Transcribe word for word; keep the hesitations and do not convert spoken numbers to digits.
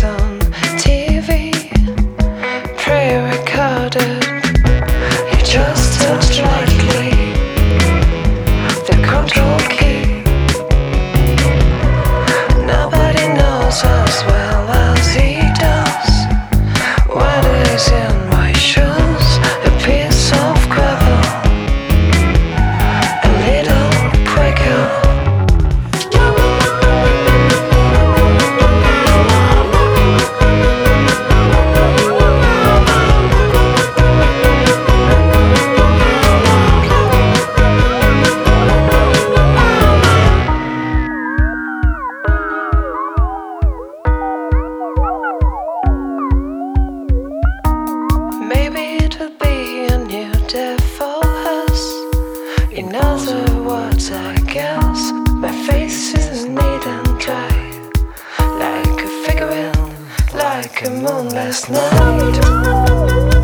on T V, pre-recorded. You just touch lightly the control key. Nobody knows as well as he does what is in my shoes. A piece of gravel, a little quicker. Maybe it'll be a new day for us. In other words, I guess my face is neat and dry, like a figurine, like a moonless night.